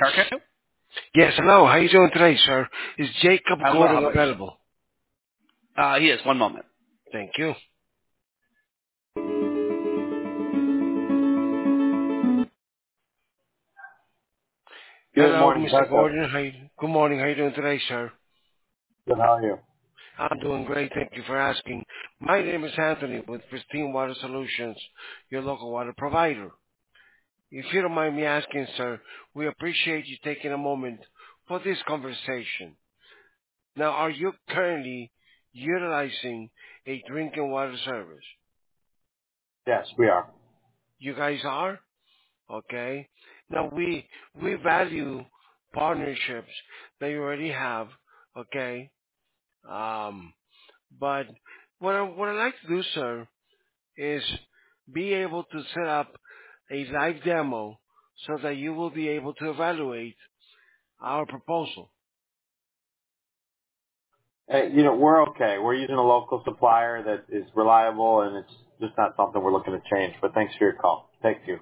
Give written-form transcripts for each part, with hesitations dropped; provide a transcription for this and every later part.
Tarko? Yes, hello. How you doing today, sir? Is Jacob I'm well. How Gordon about yourself? available? He is. One moment. Thank you. Good Hello, morning, Mr. Zarko. Gordon. Good morning. How you doing today, sir? Good, how are you? I'm doing great. Thank you for asking. My name is Anthony with Pristine Water Solutions, your local water provider. If you don't mind me asking, sir, we appreciate you taking a moment for this conversation. Now, are you currently utilizing a drinking water service? Yes, we are. You guys are? Okay. Now we value partnerships that you already have. Okay. Um, but what I like to do, sir, is be able to set up a live demo so that you will be able to evaluate our proposal. Hey, we're okay. We're using a local supplier that is reliable, and it's just not something we're looking to change. But thanks for your call. Thank you.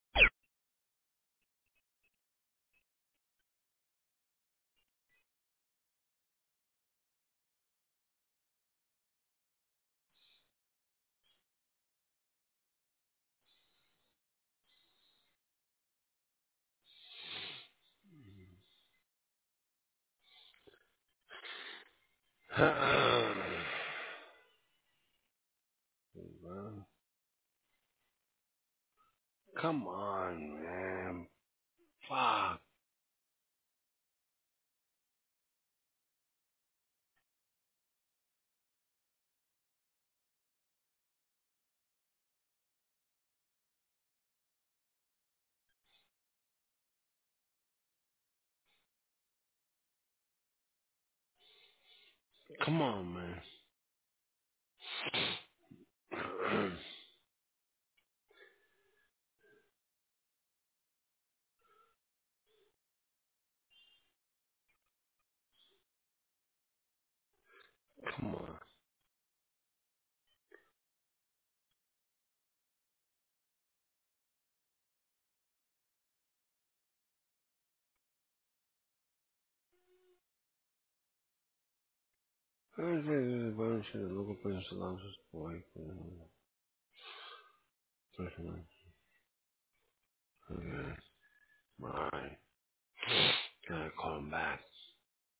Come on, man. Fuck. Come on, man. Come on. Local person allows us to wipe. Okay. Alright. Gotta call him back.